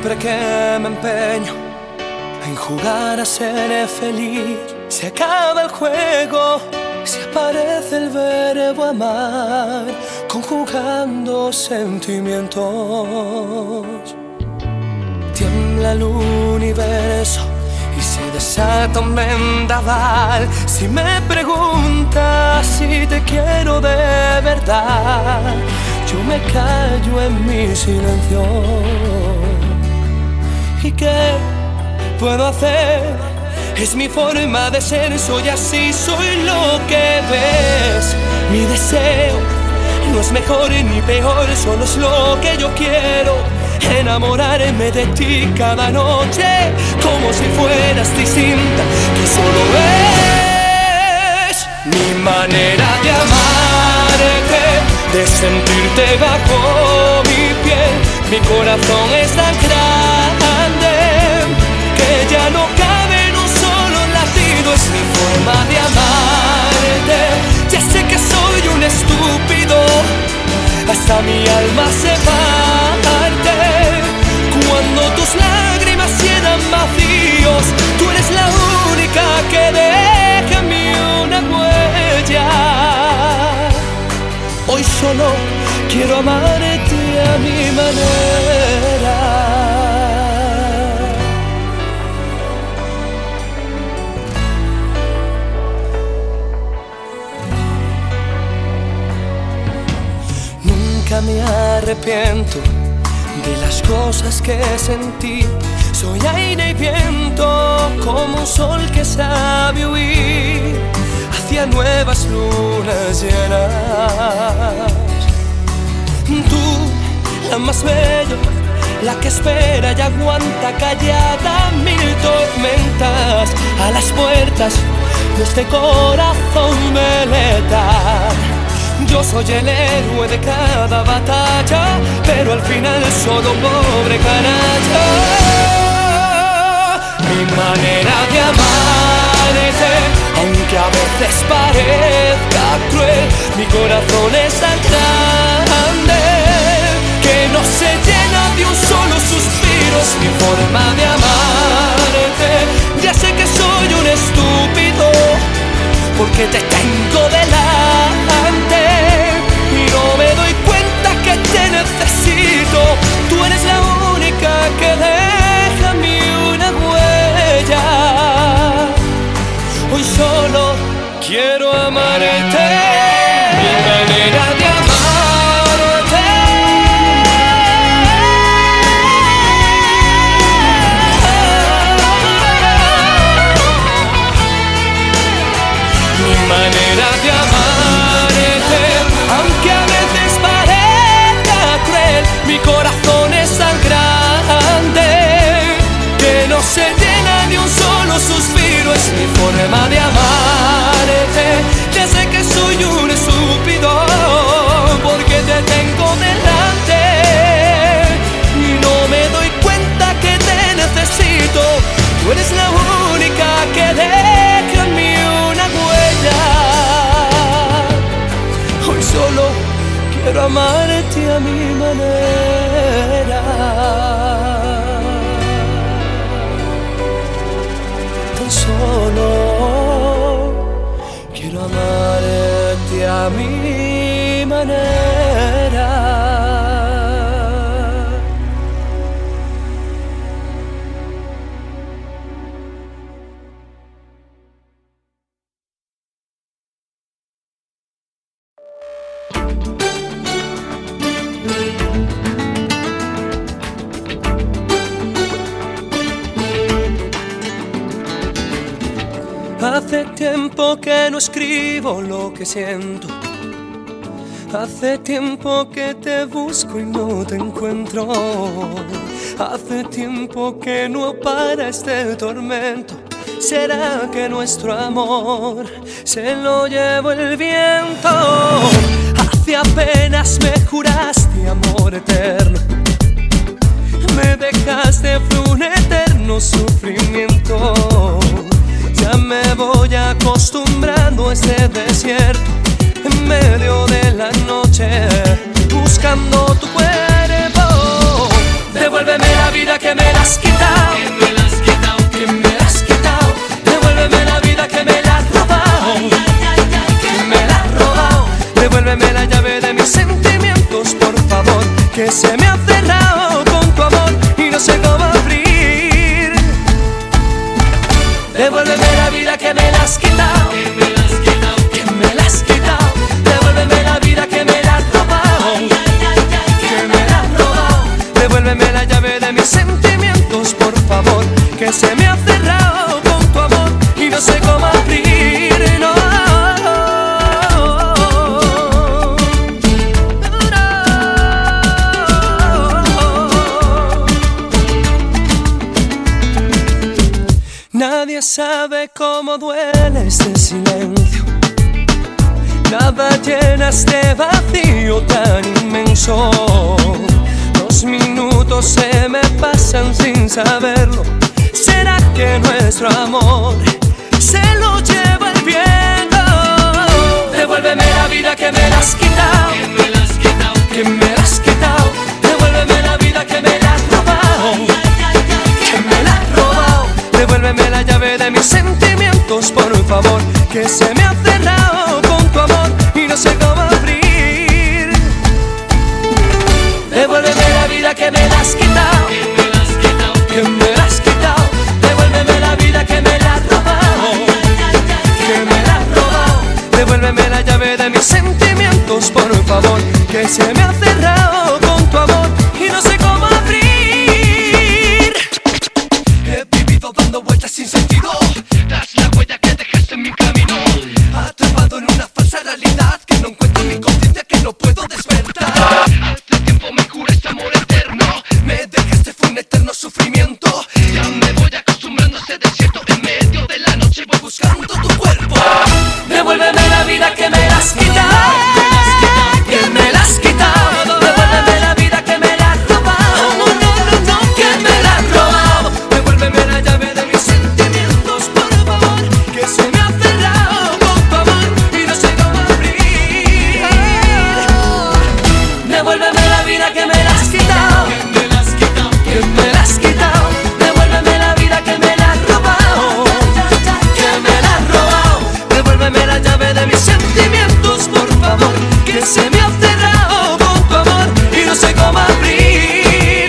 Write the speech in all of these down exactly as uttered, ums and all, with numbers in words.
Siempre que me empeño en jugar a ser feliz, se acaba el juego, se aparece el verbo amar, conjugando sentimientos. Tiembla el universo y se desata un vendaval. Si me preguntas si te quiero de verdad, yo me callo en mi silencio. ¿Y qué puedo hacer? Es mi forma de ser, soy así, soy lo que ves. Mi deseo no es mejor ni peor, solo es lo que yo quiero. Enamorarme de ti cada noche, como si fueras distinta, que solo es mi manera de amarte, de sentirte bajo mi piel. Mi corazón es tan grande que ya no cabe en un solo latido. Es mi forma de amarte. Ya sé que soy un estúpido, hasta mi alma se parte cuando tus lágrimas llenan vacíos. Tú eres la única que deja en mí una huella. Hoy solo quiero amarte a mi manera. Nunca me arrepiento de las cosas que sentí. Soy aire y viento, como un sol que sabe huir hacia nuevas lunas llenas. Tú, la más bella, la que espera y aguanta callada mil tormentas a las puertas de este corazón veleta. Yo soy el héroe de cada batalla, pero al final solo un pobre canalla. Mi manera de amarte, aunque a veces parezca cruel, mi corazón es tan grande que no se llena de un solo suspiro. Es mi forma de amarte. Ya sé que soy un estúpido, porque te tengo delante y no me doy cuenta que te necesito. Tú eres la única que deja en mí una huella. Hoy solo quiero amarte. Mi manera de amarte. Mi manera de amarte, aunque a veces parezca cruel, mi corazón es tan grande que no se llena de un solo suspiro. Es mi forma de amarte. Ya sé que soy un estúpido, porque te tengo delante y no me doy cuenta que te necesito. Tú eres la única que deja en mí una huella. Hoy solo quiero amarte a mi manera. Tan solo quiero amarte a mi manera. Hace tiempo que no escribo lo que siento. Hace tiempo que te busco y no te encuentro. Hace tiempo que no para este tormento. ¿Será que nuestro amor se lo llevó el viento? Hace apenas me juraste amor eterno. Me dejaste fue un eterno sufrimiento. Ya me voy acostumbrando a este desierto, en medio de la noche, buscando tu cuerpo. Devuélveme la vida vida que me la has quitado, que me la has quitado, que me la has quitado. Devuélveme la vida que me la has robado, que me la has robado. Devuélveme la llave de mis sentimientos, por favor, que se me ha cerrado con tu amor y no sé cómo abrir. Devuélveme la vida que me la has quitado, que me la has quitado, que me la has quitado. Devuélveme la vida que me la has robado, que me la has robado. Devuélveme la llave de mis sentimientos, por favor, que se me ha cerrado con tu amor y no sé cómo abrir, no. Nadie sabe cómo duele este silencio. Nada llena este vacío tan inmenso. Los minutos se me pasan sin saberlo. ¿Será que nuestro amor se lo lleva el viento? Devuélveme la vida que me la has quitado, que me la has quitado, que me la has quitado. Devuélveme la vida que me la has robado, que me la has robado. Devuélveme la llave de mis sentimientos, por favor, que se me ha cerrado con tu amor y no sé cómo abrir. Devuélveme la vida que me la has quitado, que me la has quitado, que me la has quitado. Devuélveme la vida que me la has robado, que me la has robado. Devuélveme la llave de mis sentimientos, por favor, que se me ha cerrado con tu amor y no sé cómo abrir. He vivido dando vueltas sin sentido tras la huella que dejaste en mi camino, atrapado en una falsa realidad que no encuentro en mi conciencia, que no puedo despertar. Hace tiempo me jura este amor eterno, me dejaste, fue un eterno sufrimiento. Ya me voy acostumbrando a ese desierto, en medio de la noche voy buscando tu cuerpo. Devuélveme la vida que me la has quitado, que me la has quitado. Devuélveme la vida que me la has robado, que me la has robado. Devuélveme la llave de mis sentimientos, por favor, que se me ha cerrado con tu amor y no sé cómo abrir. Devuélveme la vida que me la has quitado, que me la has quitado, que me la has quitado. Devuélveme la vida que me la has robado, que me la has robado. Devuélveme la llave de mis sentimientos, por favor, que se me ha cerrado con tu amor y no sé cómo abrir.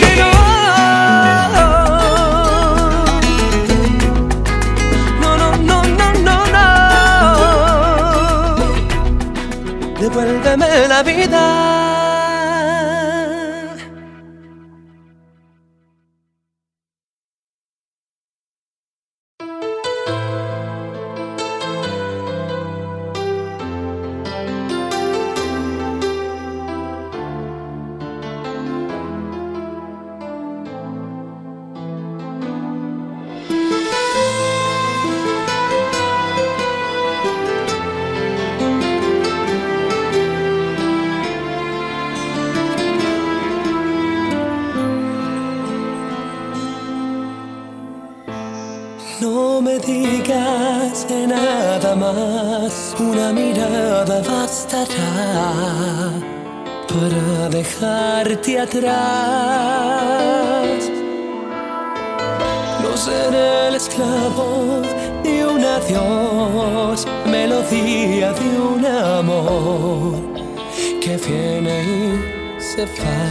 No, no, no, no, no, no. Devuélveme la vida. No me digas nada más, una mirada bastará para dejarte atrás. No seré el esclavo de un adiós, melodía de un amor que viene y se va.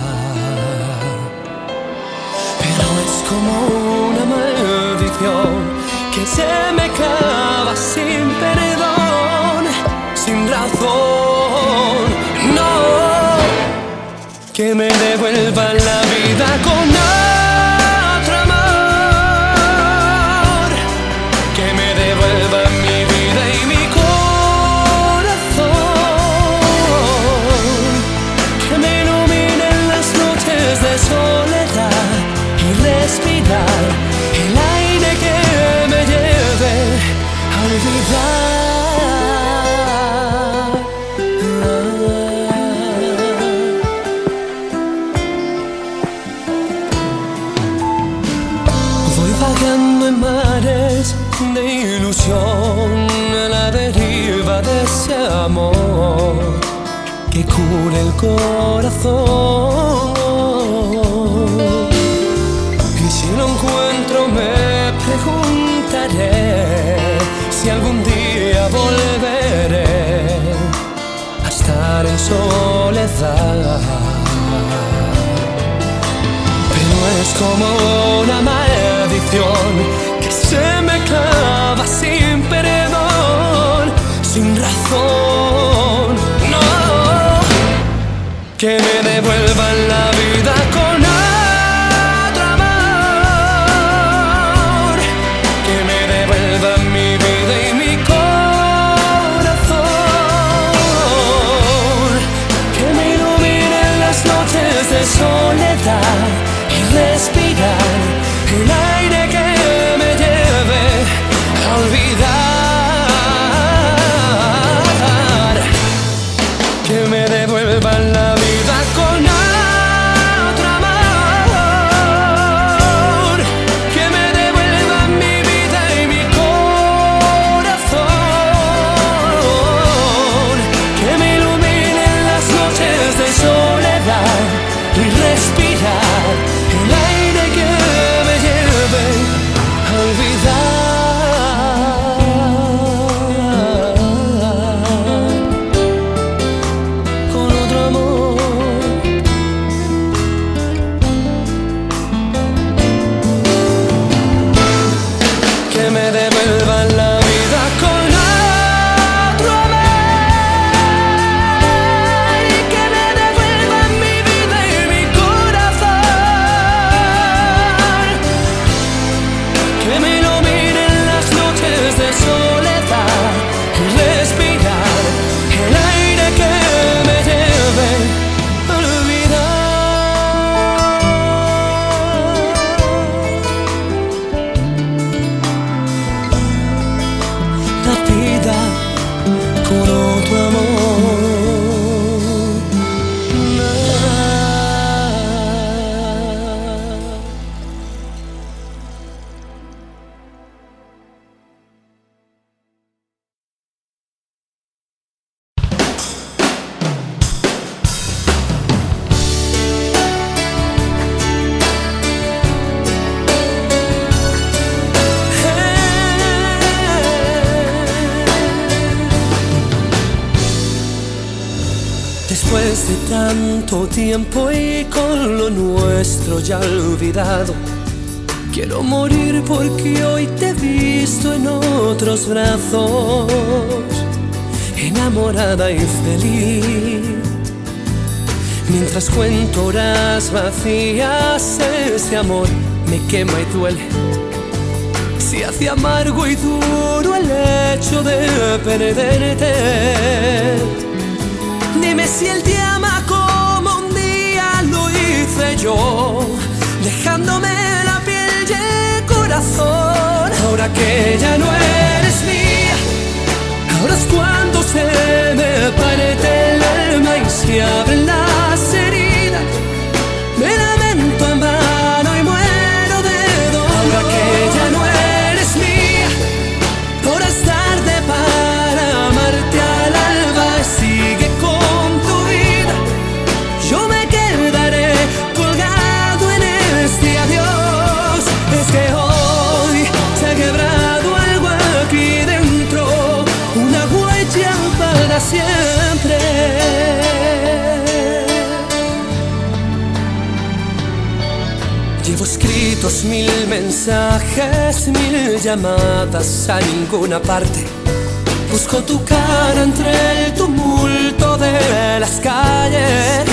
Pero es como una maldición que se me clava sin perdón, sin razón. No, que me devuelvan la vida con otro amor, que me devuelvan mi vida y mi corazón, que me iluminen las noches de soledad y respirar el aire que me lleve a olvidar. Voy vagando en mares de ilusión, a la deriva de ese amor que cura el corazón. soledad. Pero es como una maldición que se me clava sin perdón, sin razón, no. Que me devuelvan la vida con otro amor, que me devuelvan mi vida y mi corazón, que me iluminen las noches de soledad y respirar el aire que me lleve a olvidar, que me devuelvan la vida con otro amor, que me devuelvan mi vida y mi corazón, que me iluminen las noches de soledad y respirar el aire que me lleve a olvidar con otro amor. Que me devuelvan la vida con otro amor, y que me devuelvan mi vida y mi corazón, que me iluminen las noches de soledad y respirar el aire que me lleve a olvidar la vida con otro amor. Después de tanto tiempo y con lo nuestro ya olvidado, quiero morir porque hoy te he visto en otros brazos, enamorada y feliz. Mientras cuento horas vacías, ese amor me quema y duele. Se hace amargo y duro el hecho de perderte. Dime si él te ama como un día lo hice yo, dejándome la piel y el corazón. Ahora que ya no eres mía, ahora es cuando se me parte el alma y se abren las heridas. Me lamento en vano y muero de dolor. Ahora que ya no eres mía, ahora es tarde para amarte al alba. Sigue con tu vida, yo me quedaré colgado en este adiós. Es que hoy se ha quebrado algo aquí dentro, una huella para siempre. Llevo escritos mil mensajes, mil llamadas a ninguna parte. Busco tu cara entre el tumulto de las calles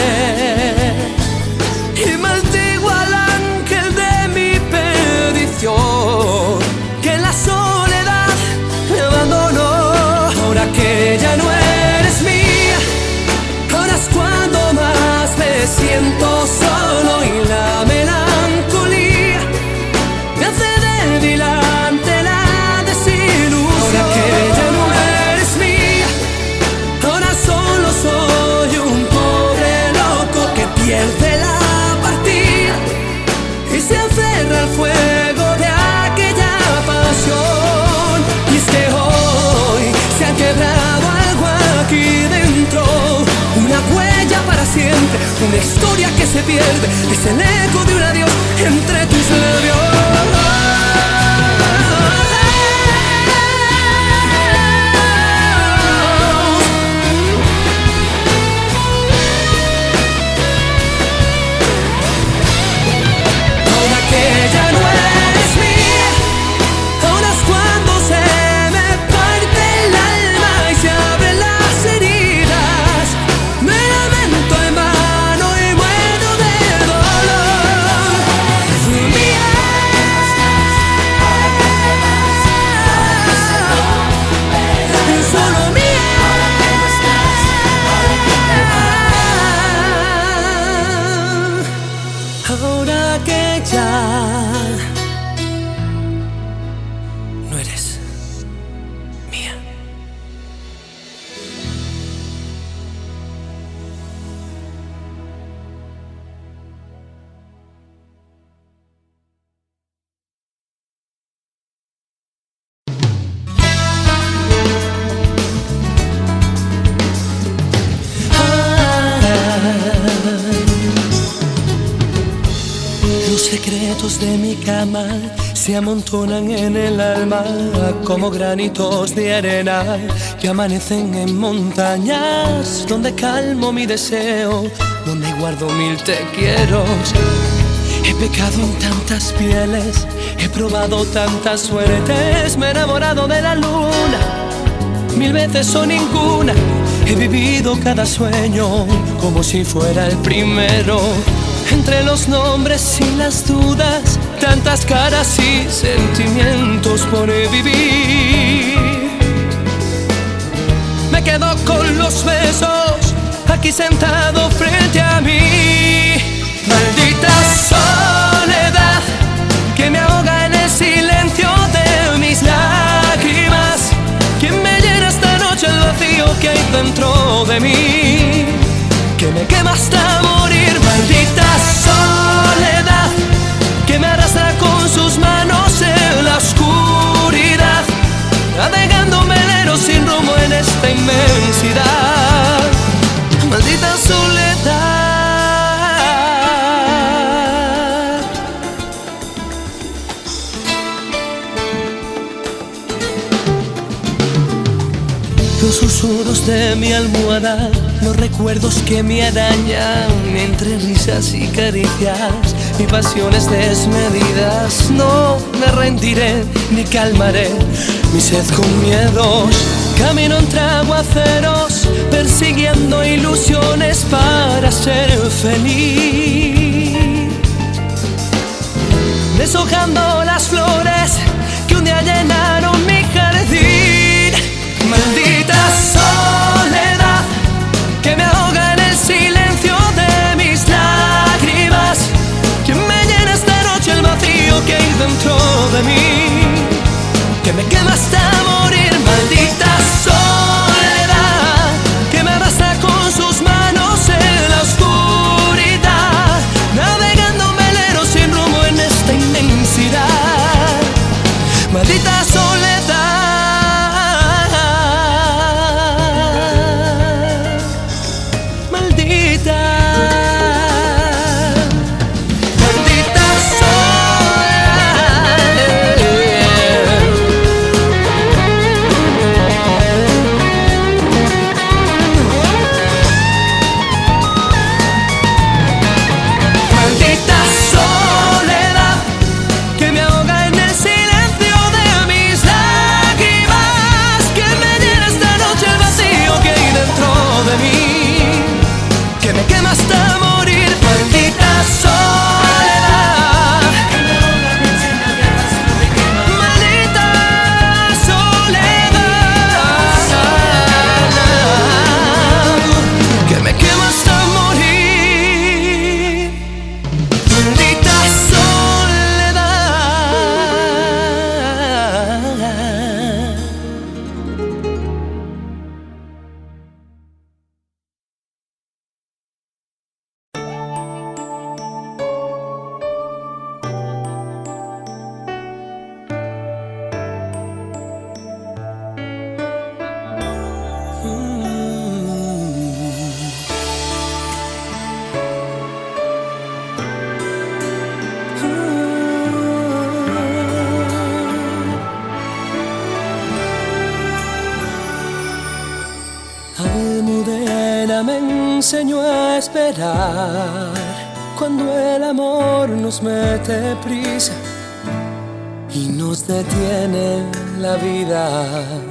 y maldigo al ángel de mi perdición, que la soledad me abandonó. Ahora que ya no eres mía, ahora es cuando más me siento solo y la melancolía me hace débil ante la desilusión. Ahora que ya no eres mía, ahora solo soy un pobre loco que pierde la partida y se aferra al fuego de aquella pasión. Y es que hoy se ha quebrado algo aquí dentro, una huella para siempre, una historia que se pierde, es el eco de un adiós entre tus labios. que ya no eres mía. Los secretos de mi cama se amontonan en el alma como granitos de arena que amanecen en montañas, donde calmo mi deseo, donde guardo mil te quieros. He pecado en tantas pieles, he probado tantas suertes, me he enamorado de la luna mil veces o ninguna. He vivido cada sueño como si fuera el primero. Entre los nombres y las dudas, tantas caras y sentimientos por vivir. Me quedo con los besos aquí sentado frente a mí. Maldita soledad que me ahoga en el silencio de mis lágrimas. ¿Quién me llena esta noche el vacío que hay dentro de mí? Que me quema hasta morir. Maldita soledad que me arrastra con sus manos en la oscuridad, navegando un velero sin rumbo en esta inmensidad. Maldita soledad. Los susurros de mi almohada, los recuerdos que me arañan entre risas y caricias y pasiones desmedidas. No me rendiré ni calmaré mi sed con miedos. Camino entre aguaceros persiguiendo ilusiones para ser feliz, deshojando las flores que un día llenaron mi jardín. Maldita soledad que me ahoga en el silencio de mis lágrimas. ¿Quién me llena esta noche el vacío que hay dentro de mí? Que me quema hasta morir. Maldita soledad que me arrastra con sus manos en la oscuridad, navegando un velero sin rumbo en esta inmensidad. Maldita soledad. Almudena me enseñó a esperar cuando el amor nos mete prisa y nos detiene la vida.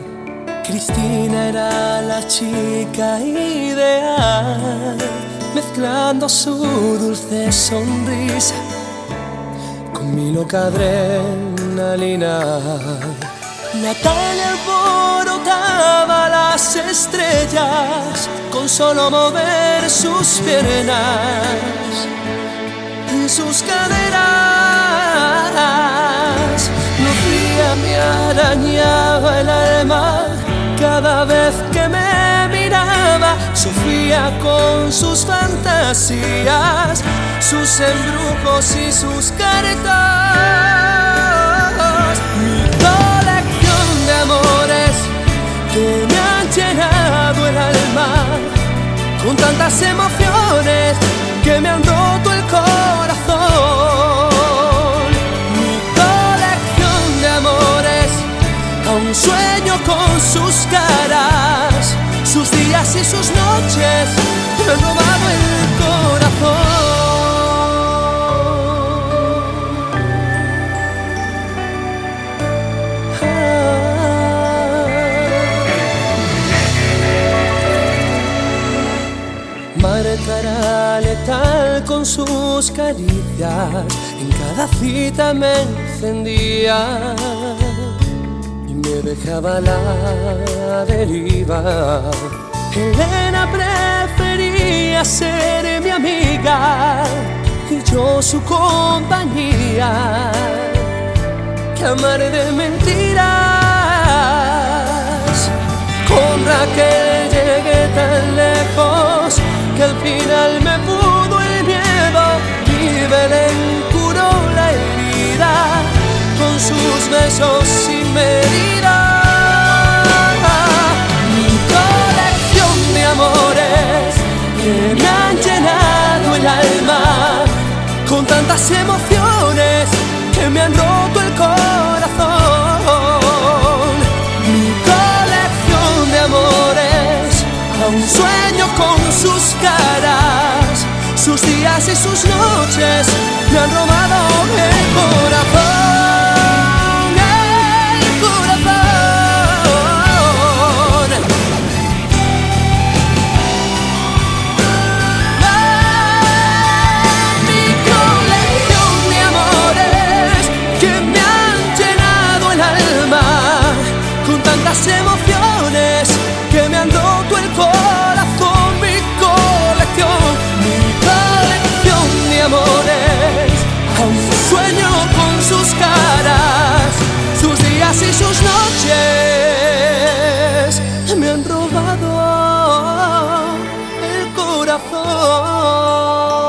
Cristina era la chica ideal, mezclando su dulce sonrisa con mi loca adrenalina. Natalia alborotaba las estrellas con solo mover sus piernas. en sus caderas. Lucía me arañaba el alma cada vez que me miraba. Sofía con sus fantasías, sus embrujos y sus cartas. Mi colección de amores que me han llenado el alma con tantas emociones que me han roto el corazón. Mi colección de amores, aún sueño con sus caras, sus días y sus noches me han robado el corazón. Marcará letal con sus caricias, en cada cita me encendía y me dejaba a la deriva. Elena prefería ser mi amiga y yo su compañía que amar de mentiras. Con Raquel llegué tan lejos que al final me pudo el miedo y Belén curó la herida con sus besos sin medida. Mi colección de amores que me han llenado el alma con tantas emociones que me han roto el corazón. Mi colección de amores, aún sueño con sus caras, sus días y sus noches me han robado el corazón, el corazón. Mi colección de amores que me han llenado el alma con tantas emociones que me han roto el corazón. Mi colección, mi colección de amores, aún sueño con sus caras, sus días y sus noches me han robado el corazón.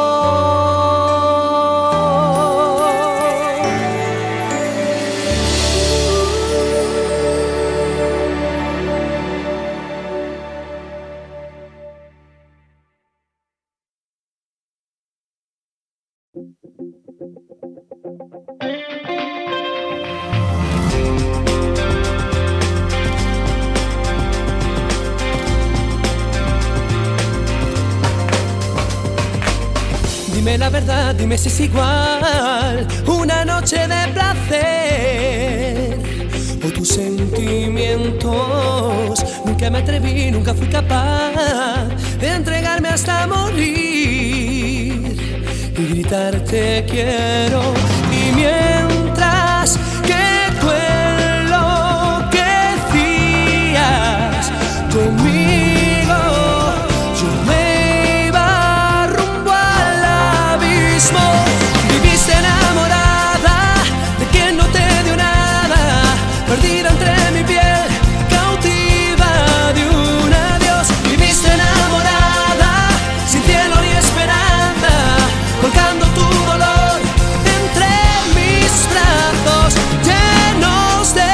Dime la verdad, dime si es igual una noche de placer o tus sentimientos. Nunca me atreví, nunca fui capaz de entregarme hasta morir y gritarte quiero. Y mientras que tú enloquecías conmigo, yo me iba rumbo al abismo. Viviste enamorada de quien no te dio nada, perdida entre mi piel, cautiva de un adiós. Viviste enamorada sin cielo ni esperanza, volcando tu dolor entre mis brazos llenos de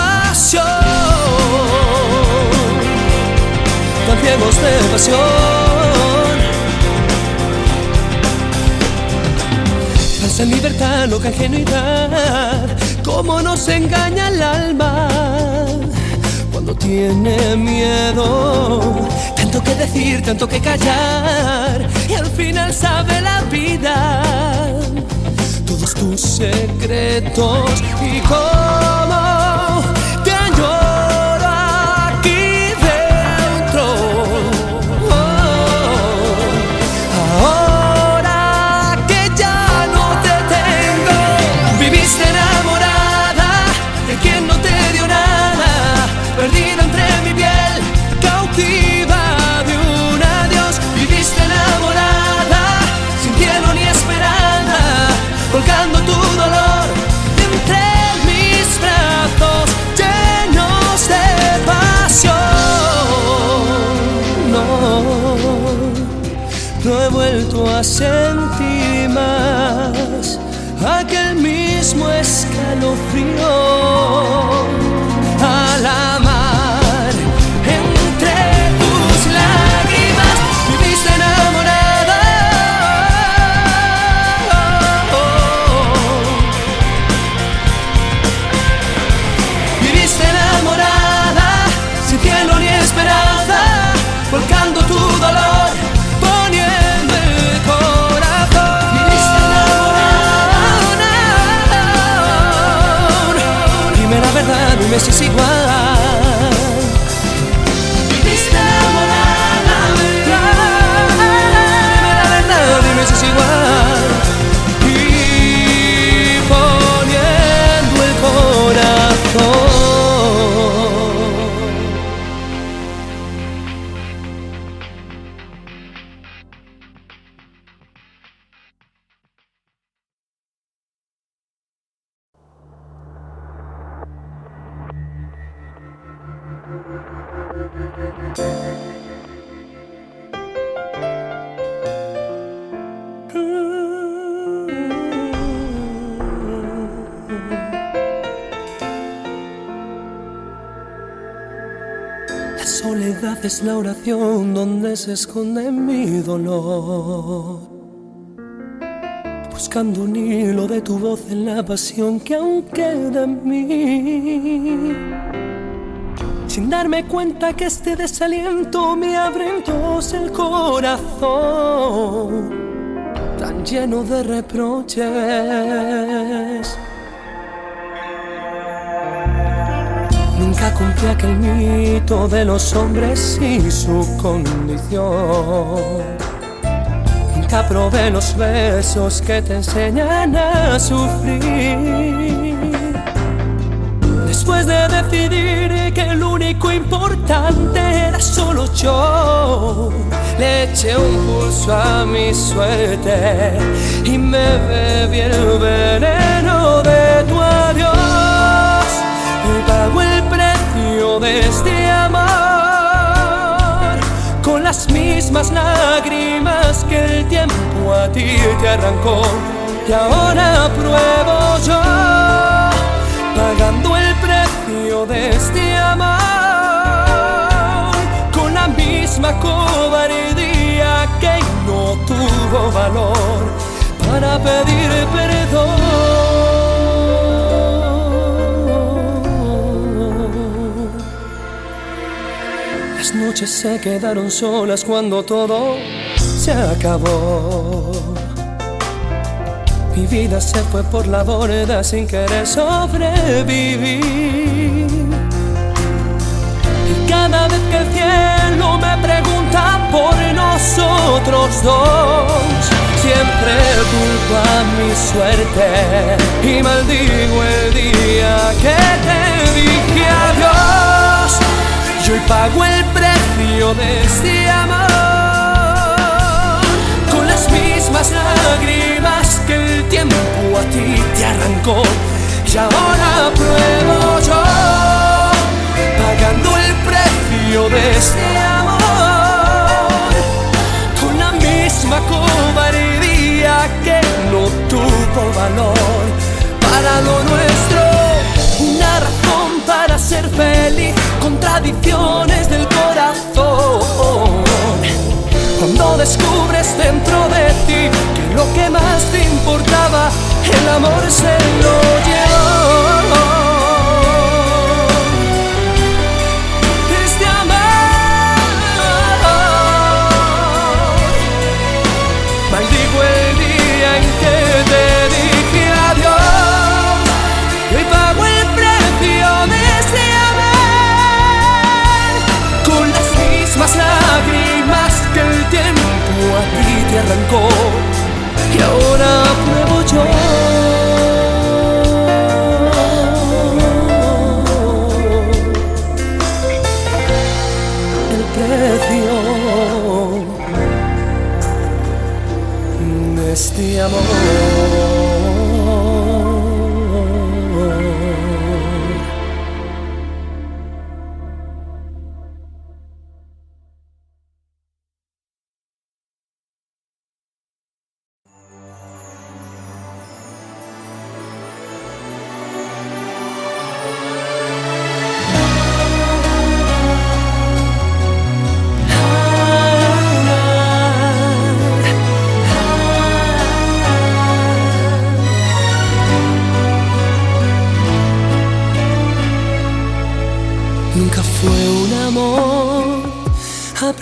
pasión, tan ciegos de pasión. Falsa libertad, loca ingenuidad, cómo nos engaña el alma cuando tiene miedo. Tanto que decir, tanto que callar, y al final sabe la vida todos tus secretos. Y cómo te añoro aquí dentro. Oh, ahora que ya no te tengo. Viviste enamorada de quien no te dio nada, perdida entre mi piel, cautiva de un adiós. Viviste enamorada sin cielo ni esperanza, sentí más aquel mismo escalofrío al amar. Entre tus lágrimas viviste enamorada. Viviste enamorada, sin cielo ni esperanza, volcando tu dolor, poniendo el corazón. Viviste enamorada. Dime la verdad, dime si es igual. Viviste enamorada. Dime la verdad, dime si es igual. Y poniendo el corazón. La soledad es la oración donde se esconde mi dolor, buscando un hilo de tu voz en la pasión que aún queda en mí. Sin darme cuenta que este desaliento me abre en dos el corazón, tan lleno de reproches. Nunca cumplí aquel mito de los hombres y su condición. Nunca probé los besos que te enseñan a sufrir. Después de decidir que el único importante era solo yo, le eché un pulso a mi suerte y me bebí el veneno de tu adiós. Y pago el precio de este amor con las mismas lágrimas que el tiempo a ti te arrancó. Y ahora pruebo yo, pagando el precio de este amor con la misma cobardía que no tuvo valor para pedir perdón. Las noches se quedaron solas cuando todo se acabó. Mi vida se fue por la borda sin querer sobrevivir. Y cada vez que el cielo me pregunta por nosotros dos, siempre culpo a mi suerte y maldigo el día que te dije adiós. Y hoy pago el precio de este amor con las mismas lágrimas que el tiempo a ti te arrancó. Y ahora pruebo yo, pagando el precio de este amor con la misma cobardía que no tuvo valor para lo nuestro. Una razón para ser feliz, contradicciones del corazón. Cuando descubres dentro de ti que lo que más te importaba, el amor se lo llevó. Este amor, maldigo el día en que te dije adiós. Y hoy pago el precio de este amor con las mismas lágrimas que el tiempo a ti te arrancó. Y ahora pruebo yo,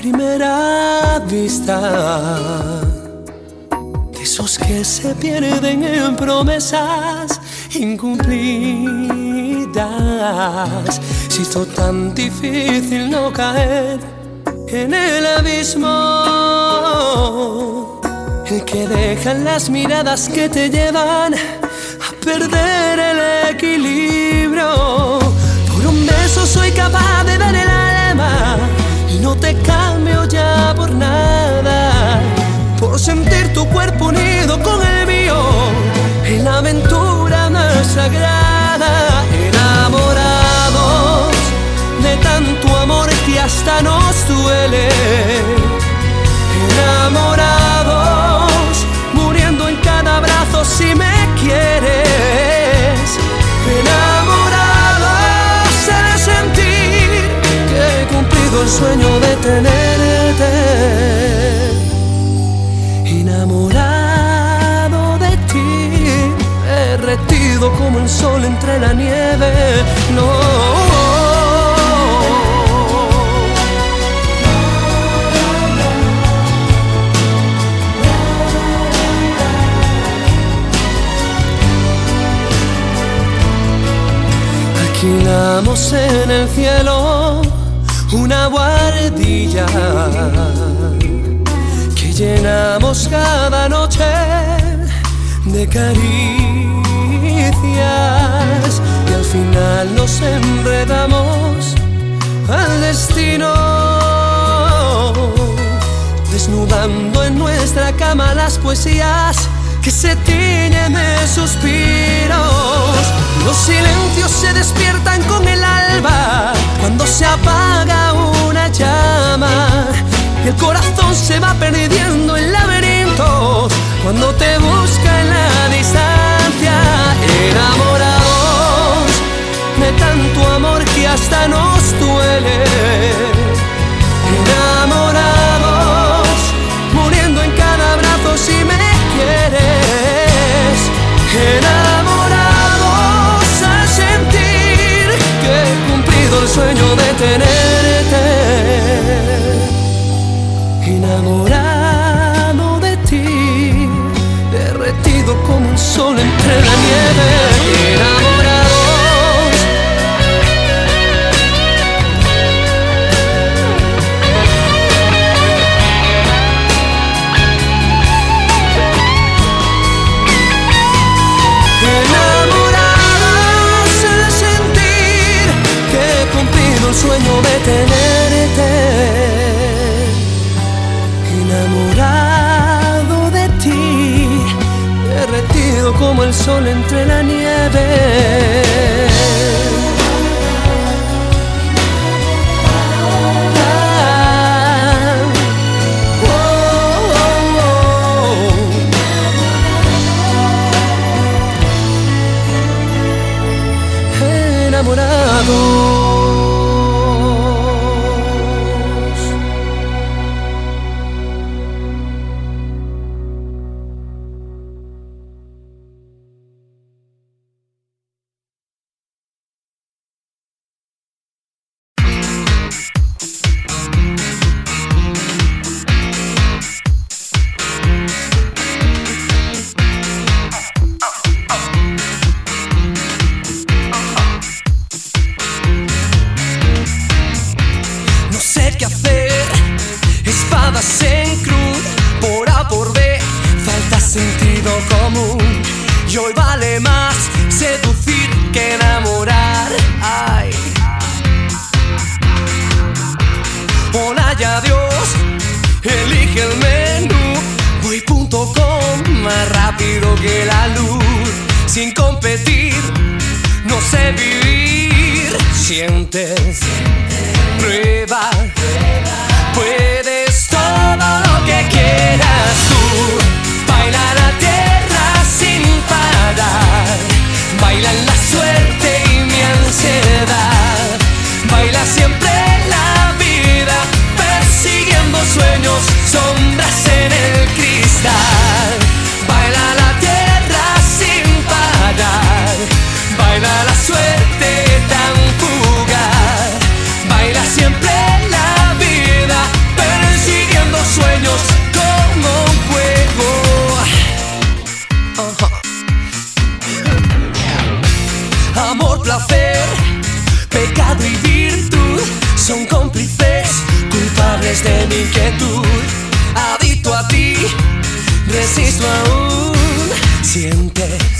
primera vista, de esos que se pierden en promesas incumplidas. Si hizo tan difícil no caer en el abismo, el que dejan las miradas que te llevan a perder el equilibrio. Por un beso soy capaz de dar el alma y no te cambio ya por nada. Por sentir tu cuerpo unido con el mío en la aventura más sagrada. Enamorados de tanto amor que hasta nos duele. Enamorados, muriendo en cada abrazo si me quieres. Enamorados de sentir que he cumplido el sueño de tenerte. Enamorado de ti, derretido como el sol entre la nieve. No. Alquilamos en el cielo una guardilla que llenamos cada noche de caricias y al final nos enredamos al destino, desnudando en nuestra cama las poesías que se tiñen de suspiros. Los silencios se despiertan con el alba cuando se apaga una llama y el corazón se va perdiendo en laberintos cuando te busca en la distancia. Enamorados de tanto amor que hasta nos duele. Enamorados, muriendo en cada abrazo si me quieres. Enamorados al sentir que he cumplido el sueño de tenerte. Enamorado de ti, derretido como un sol entre la nieve. Enamorados. Enamorados al sentir que he cumplido el sueño de tenerte. Enamorado de ti, derretido como el sol entre la nieve. Ah, oh, oh, oh. Enamorado. En cruz, por A por B, falta sentido común. Y hoy vale más seducir que enamorar. Ay. Hola y adiós, elige el menú. Voy punto com, más rápido que la luz. Sin competir, no sé vivir. Sientes, prueba, puedes todo lo que quieras tú. Baila la tierra sin parar. Baila la suerte y mi ansiedad. Baila siempre la vida, persiguiendo sueños, sombras en el cristal. Baila la tierra sin parar. Baila la suerte tan fugaz. Amor, placer, pecado y virtud son cómplices, culpables de mi inquietud. Adicto a ti, resisto aún. Siente